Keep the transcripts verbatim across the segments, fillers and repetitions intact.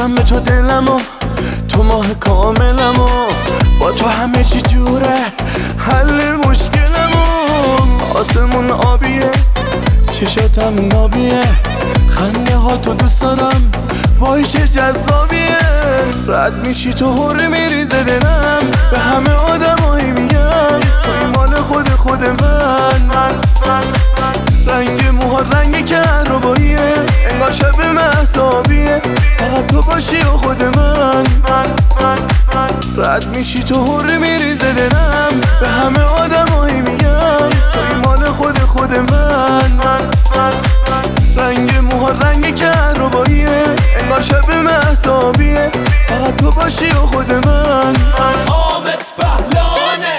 بستم به تو دلمو، تو ماه کاملمو، با تو همه چی جوره، حل مشکلمو. آسمون آبیه، چشاتم نابیه، خنده ها تو دوست دارم، وای چه جذابیه. رد میشی تو هوره میریزه دلم، به همه آدمایی میگم توی مال خود خود من. رنگ موها رنگ کهرباییه، انگار شب مهتابیه، فقط تو باشی و خود من. رد میشی تو هوره میریزه دلم، به همه آدمایی میگم توی مال خود خود من. رنگ موها رنگ کهرباییه، انگار شب مهتابیه، فقط تو باشی و خود من. حامد پهلوانه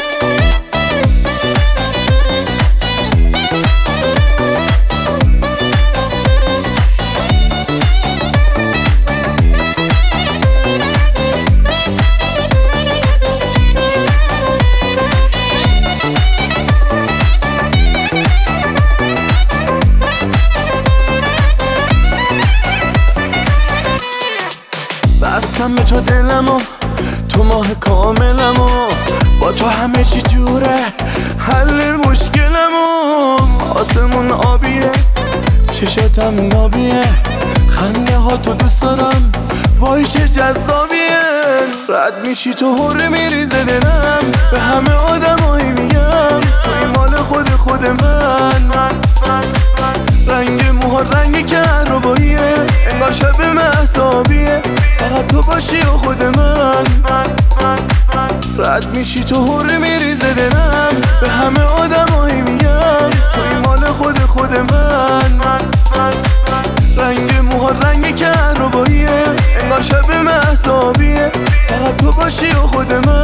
بستم به تو دلمو، تو ماه کاملمو، با تو همه چی جوره، حل مشکلمو. آسمون آبیه، چشاتم نابیه، خنده ها تو دوست دارم، وای چه جذابیه. رد میشی تو هوره میریزه دلم، به همه آدمایی میگم توی مال خود خود من. رنگ موها رنگ کهرباییه، انگار شب مهتابیه، فقط تو باشی و خود من. رد میشی تو هوره میریزه دلم، به همه آدمایی میگم توی مال خود خود من. رنگ موها رنگ کهرباییه، انگار شب مهتابیه، فقط تو باشی و خود من.